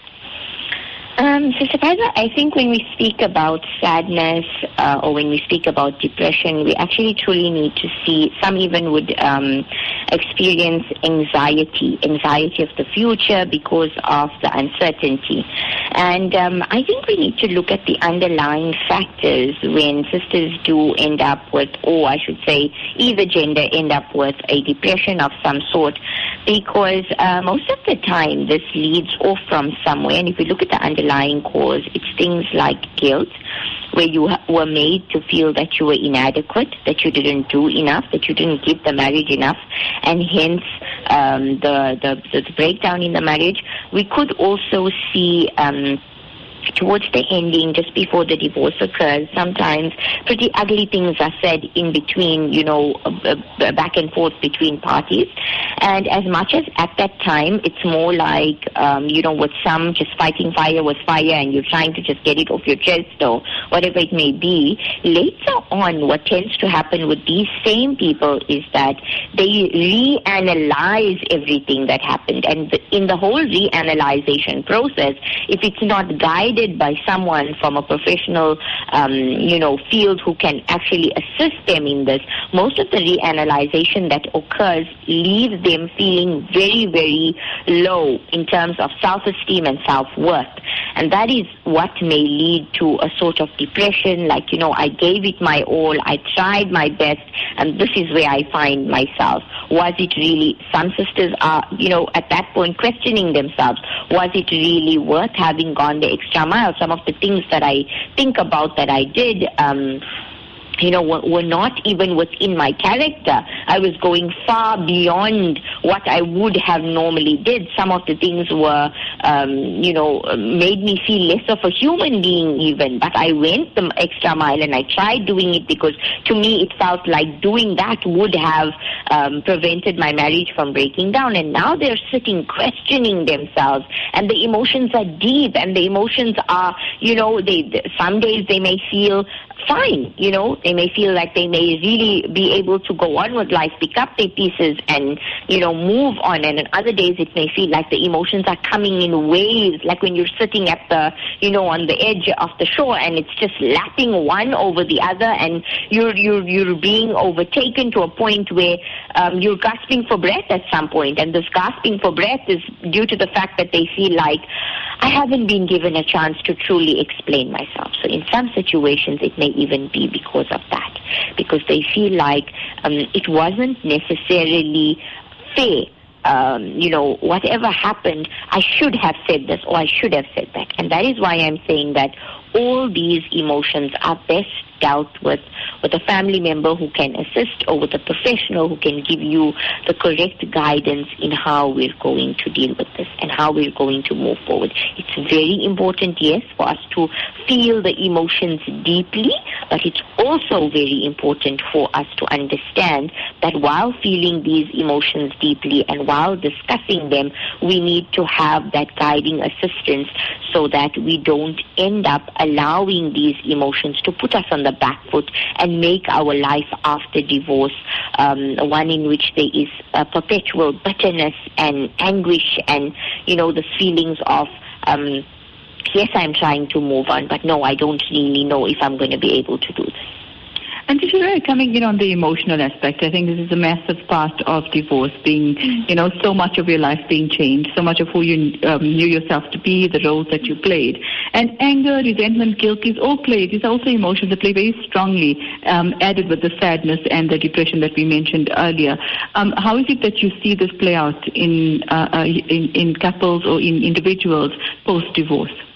Um, Sister Faiza, I think when we speak about sadness uh, or when we speak about depression, we actually truly need to see, some even would um, experience anxiety, anxiety of the future because of the uncertainty. And um, I think we need to look at the underlying factors when sisters do end up with, or I should say either gender end up with a depression of some sort, because uh, most of the time this leads off from somewhere. And if we look at the underlying Underlying cause, it's things like guilt, where you ha- were made to feel that you were inadequate, that you didn't do enough, that you didn't give the marriage enough, and hence um, the, the the breakdown in the marriage. We could also see um, towards the ending, just before the divorce occurs, sometimes pretty ugly things are said in between, you know, uh, uh, back and forth between parties. And as much as at that time, it's more like, um, you know, with some just fighting fire with fire and you're trying to just get it off your chest or whatever it may be. Later on, what tends to happen with these same people is that they reanalyze everything that happened. And in the whole reanalyzation process, if it's not guided by someone from a professional, um, you know, field who can actually assist them in this, most of the reanalyzation that occurs leaves them feeling very, very low in terms of self-esteem and self-worth. And that is what may lead to a sort of depression, like, you know, I gave it my all, I tried my best, and this is where I find myself. Was it really, some sisters are, you know, at that point questioning themselves, was it really worth having gone the extra mile? Some of the things that I think about that I did, um, you know, were, were not even within my character. I was going far beyond what I would have normally did. Some of the things were, um, you know, made me feel less of a human being even. But I went the extra mile and I tried doing it because to me it felt like doing that would have um, prevented my marriage from breaking down. And now they're sitting questioning themselves, and the emotions are deep, and the emotions are, you know, they some days they may feel fine, you know, they may feel like they may really be able to go on with life, pick up their pieces and, you know, move on. And on other days it may feel like the emotions are coming in waves, like when you're sitting at the, you know, on the edge of the shore and it's just lapping one over the other, and you're you're you're being overtaken to a point where um, you're gasping for breath at some point. And this gasping for breath is due to the fact that they feel like, I haven't been given a chance to truly explain myself. So in some situations it may even be because of that, because they feel like um, it wasn't necessarily fair. Um, you know, whatever happened, I should have said this or I should have said that. And that is why I'm saying that all these emotions are best dealt with with a family member who can assist, or with a professional who can give you the correct guidance in how we're going to deal with this and how we're going to move forward. It's very important, yes, for us to feel the emotions deeply, but it's also very important for us to understand that while feeling these emotions deeply and while discussing them, we need to have that guiding assistance so that we don't end up allowing these emotions to put us on the back foot and make our life after divorce um, one in which there is a perpetual bitterness and anguish and, you know, the feelings of, um, yes, I'm trying to move on, but no, I don't really know if I'm going to be able to do this. And Tishira, coming in on the emotional aspect, I think this is a massive part of divorce, being, you know, so much of your life being changed, so much of who you um, knew yourself to be, the roles that you played. And anger, resentment, guilt, these all play, these are also emotions that play very strongly, um, added with the sadness and the depression that we mentioned earlier. Um, how is it that you see this play out in, uh, uh, in, in couples or in individuals post-divorce?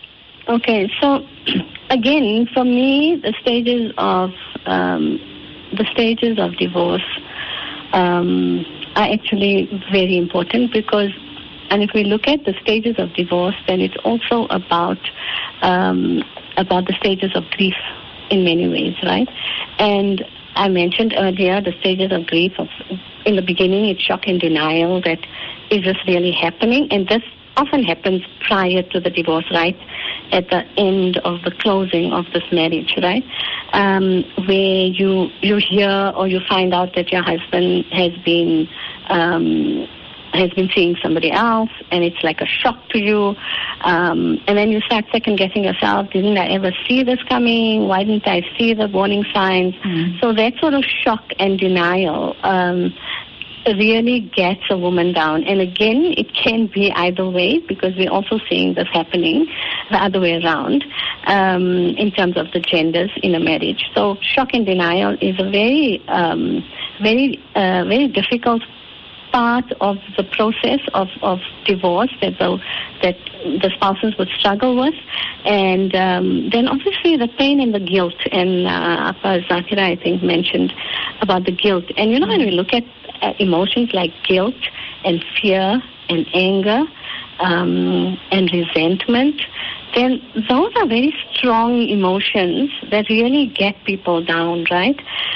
Okay, so again, for me, the stages of um, the stages of divorce um, are actually very important because, and if we look at the stages of divorce, then it's also about um, about the stages of grief in many ways, right? And I mentioned earlier the stages of grief. Of in the beginning, it's shock and denial that is this really happening, and this often happens prior to the divorce, right? At the end of the closing of this marriage, right? Um, where you you hear or you find out that your husband has been um, has been seeing somebody else, and it's like a shock to you. Um, and then you start second guessing yourself. Didn't I ever see this coming? Why didn't I see the warning signs? Mm. So that sort of shock and denial Um, really gets a woman down. And again, it can be either way because we're also seeing this happening the other way around um, in terms of the genders in a marriage. So shock and denial is a very, um, very, uh, very difficult part of the process of, of divorce that the, that the spouses would struggle with. And um, then obviously the pain and the guilt. And uh, Appa Zakira, I think, mentioned about the guilt. And, you know, when we look at uh, emotions like guilt and fear and anger um, and resentment, then those are very strong emotions that really get people down, right?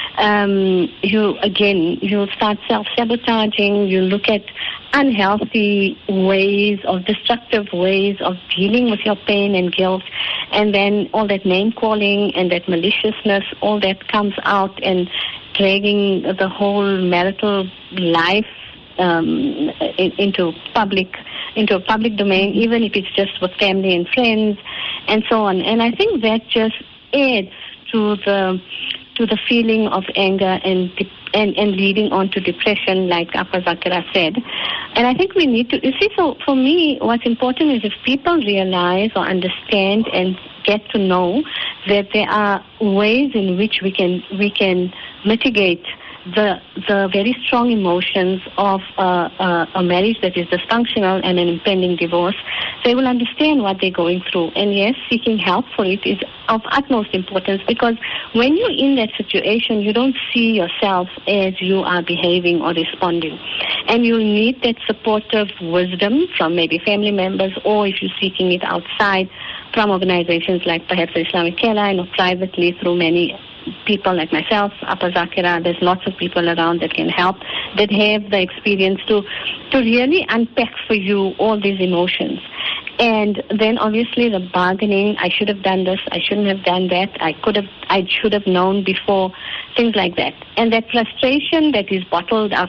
Um, you, again, you start self-sabotaging, you look at unhealthy ways of destructive ways of dealing with your pain and guilt, and then all that name-calling and that maliciousness, all that comes out and dragging the whole marital life um, in, into public into a public domain, even if it's just with family and friends, and so on. And I think that just adds to the to the feeling of anger and and, and leading on to depression, like Appa Zakira said. And I think we need to, you see, so for me, what's important is if people realize or understand and get to know that there are ways in which we can we can mitigate the the very strong emotions of uh, uh, a marriage that is dysfunctional and an impending divorce, they will understand what they're going through. And yes, seeking help for it is of utmost importance, because when you're in that situation, you don't see yourself as you are behaving or responding. And you'll need that supportive wisdom from maybe family members, or if you're seeking it outside, from organizations like perhaps the Islamic Care Line, or privately through many people like myself, Appa Zakira. There's lots of people around that can help, that have the experience to to really unpack for you all these emotions. And then obviously the bargaining, I should have done this, I shouldn't have done that, I could have, I should have known before, things like that. And that frustration that is bottled up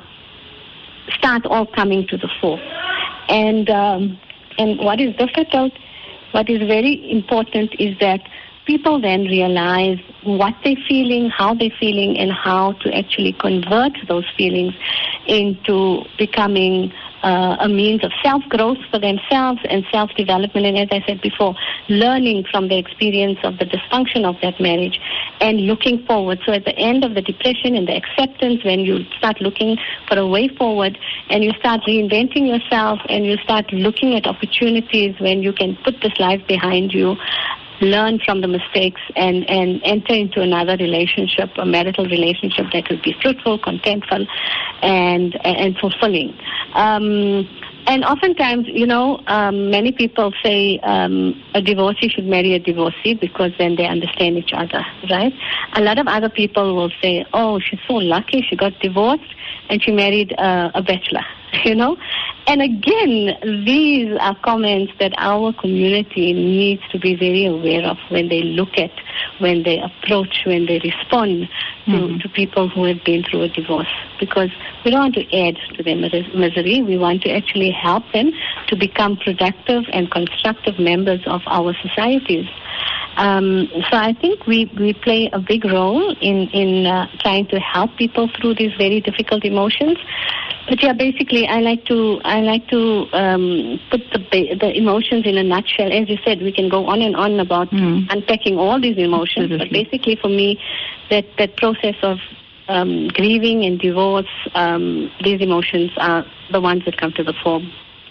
start all coming to the fore. And um, and what is difficult, what is very important is that people then realize what they're feeling, how they're feeling, and how to actually convert those feelings into becoming uh, a means of self-growth for themselves and self-development. And as I said before, learning from the experience of the dysfunction of that marriage and looking forward. So at the end of the depression and the acceptance, when you start looking for a way forward and you start reinventing yourself and you start looking at opportunities when you can put this life behind you, learn from the mistakes, and, and enter into another relationship, a marital relationship that will be fruitful, contentful, and and fulfilling. Um, and oftentimes, you know, um, many people say um, a divorcee should marry a divorcee because then they understand each other, right? A lot of other people will say, oh, she's so lucky, she got divorced and she married uh, a bachelor, you know? And again, these are comments that our community needs to be very aware of when they look at, when they approach, when they respond to, mm-hmm. to people who have been through a divorce. Because we don't want to add to their misery. We want to actually help them to become productive and constructive members of our societies. Um, so I think we, we play a big role in, in uh, trying to help people through these very difficult emotions. But yeah, basically, I like to I like to um, put the the emotions in a nutshell. As you said, we can go on and on about mm. unpacking all these emotions. Absolutely. But basically, for me, that that process of um, grieving and divorce, um, these emotions are the ones that come to the fore.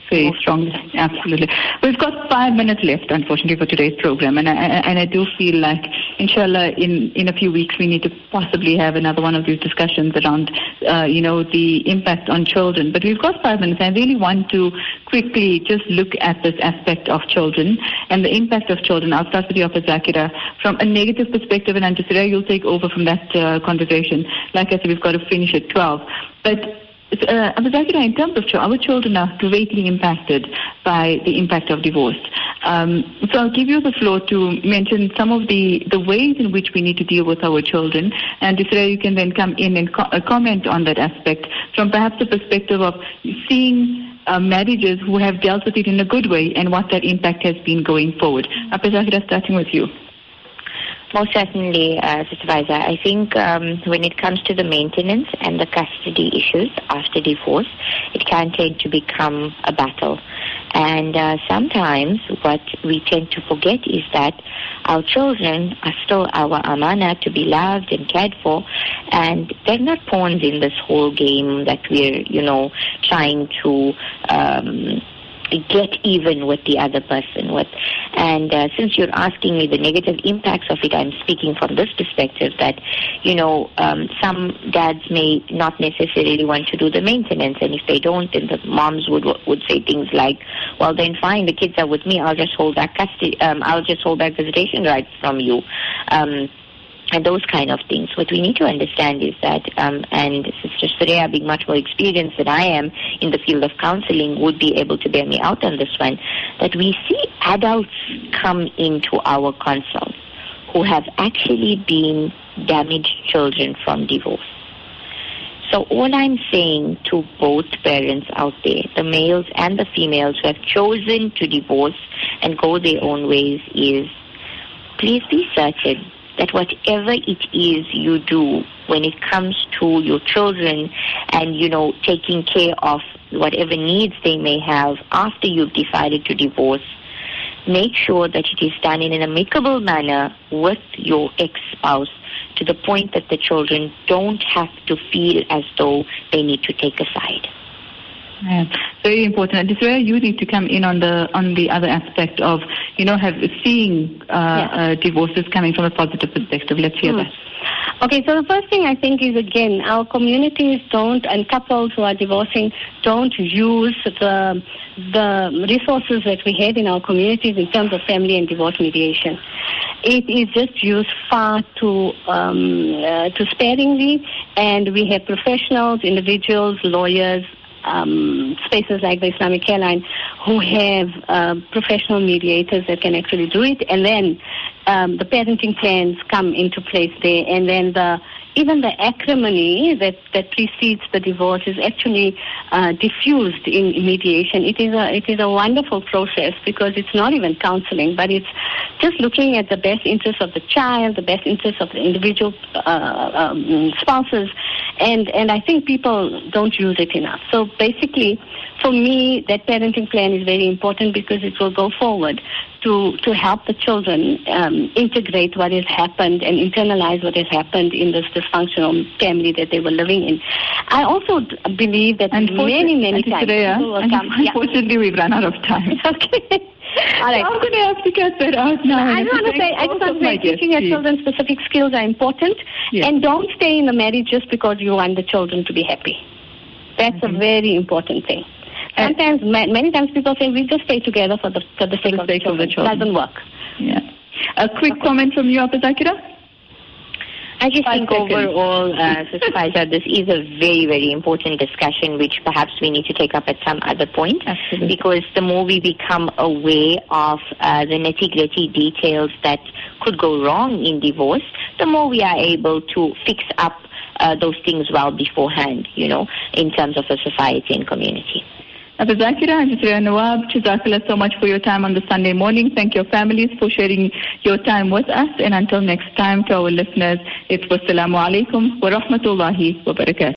very strongly. Absolutely. We've got five minutes left, unfortunately, for today's program, and I, and I do feel like, inshallah, in, in a few weeks we need to possibly have another one of these discussions around, uh, you know, the impact on children. But we've got five minutes. I really want to quickly just look at this aspect of children and the impact of children. I'll start with you, Abu Zakira, from a negative perspective, and Antisira, you'll take over from that uh, conversation. Like I said, we've got to finish at twelve. But Uh, Abu Zakira, in terms of our children are greatly impacted by the impact of divorce. Um, so I'll give you the floor to mention some of the, the ways in which we need to deal with our children. And Israel, you can then come in and co- uh, comment on that aspect from perhaps the perspective of seeing uh, marriages who have dealt with it in a good way and what that impact has been going forward. Abu Zakira, starting with you. Most certainly, uh, Sister Faiza. I think um, when it comes to the maintenance and the custody issues after divorce, it can tend to become a battle. And uh, sometimes what we tend to forget is that our children are still our amana to be loved and cared for, and they're not pawns in this whole game that we're, you know, trying to um, get even with the other person with. And uh, since you're asking me the negative impacts of it, I'm speaking from this perspective that, you know, um, some dads may not necessarily want to do the maintenance, and if they don't, then the moms would would say things like, well, then fine, the kids are with me, I'll just hold back custody, um, I'll just hold back visitation rights from you. Um, And those kind of things. What we need to understand is that, um, and Sister Surya, being much more experienced than I am in the field of counseling, would be able to bear me out on this one, that we see adults come into our consults who have actually been damaged children from divorce. So all I'm saying to both parents out there, the males and the females who have chosen to divorce and go their own ways, is please be certain that whatever it is you do when it comes to your children and, you know, taking care of whatever needs they may have after you've decided to divorce, make sure that it is done in an amicable manner with your ex-spouse, to the point that the children don't have to feel as though they need to take a side. Yeah, very important. And Israel, you need to come in on the on the other aspect of, you know, have seeing uh, yeah. uh, divorces coming from a positive perspective. Let's hear mm. that. Okay, so the first thing I think is, again, our communities don't, and couples who are divorcing don't use the the resources that we have in our communities in terms of family and divorce mediation. It is just used far too um, uh, too sparingly, and we have professionals, individuals, lawyers, Um, spaces like the Islamic Airline who have uh, professional mediators that can actually do it, and then um, the parenting plans come into place there, and then the even the acrimony that, that precedes the divorce is actually uh, diffused in mediation. It is a it is a wonderful process because it's not even counseling, but it's just looking at the best interests of the child, the best interests of the individual uh, um, spouses, and, and I think people don't use it enough. So basically, for me, that parenting plan is very important because it will go forward to, to help the children um, integrate what has happened and internalize what has happened in this dysfunctional family that they were living in. I also believe that many, many times people will come. Unfortunately, yeah. we've run out of time. Okay. All right. I'm going to have to cut that out now. I just want to say, I just want to say, teaching your children specific skills are important, yeah. and don't stay in the marriage just because you want the children to be happy. That's mm-hmm. a very important thing. Sometimes, many times people say, we just stay together for the for the sake, for the sake of the children. It doesn't work. Yeah. A quick comment from you, Abu Zakira? I just Five think seconds. overall, uh, Sister Faiza, this is a very, very important discussion which perhaps we need to take up at some other point. Absolutely. Because the more we become aware of uh, the nitty-gritty details that could go wrong in divorce, the more we are able to fix up uh, those things well beforehand, you know, in terms of a society and community. Abu Zakira and Jisriya Nawab, Jazakallah so much for your time on the Sunday morning. Thank your families for sharing your time with us. And until next time, to our listeners, it's wassalamu alaikum wa rahmatullahi wa barakatuh.